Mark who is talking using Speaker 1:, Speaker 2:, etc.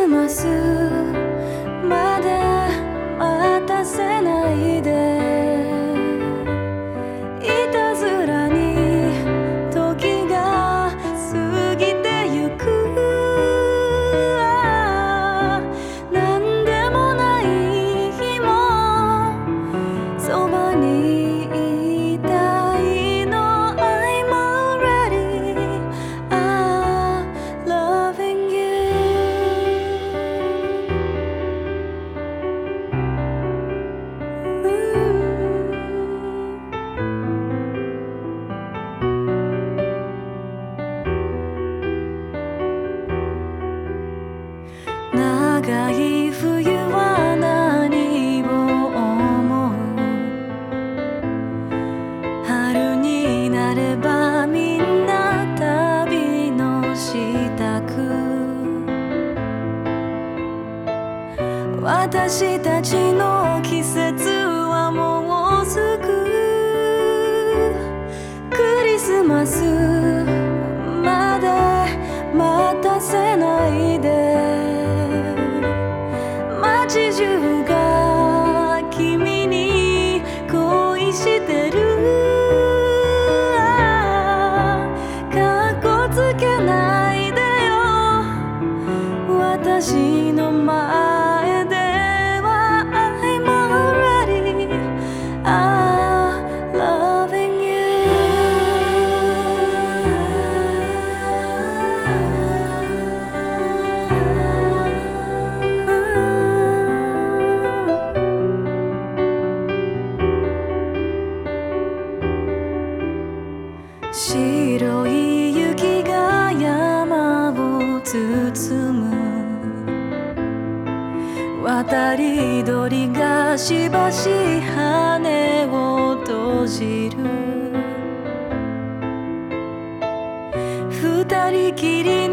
Speaker 1: スマスまで待たせないで、いたずらに時が過ぎてゆく。なんでもない日もそばにいたいの。 I'm already loving you。 長い冬は何を思う。春になればみんな旅の支度。私たちの季節はもうすぐ。クリスマスまで待たせないで、街中が君に恋してる。かっこつけないでよ、私の前では。 I'm already loving you。 白い雪が山を包む。渡り鳥がしばし羽を閉じる。二人きり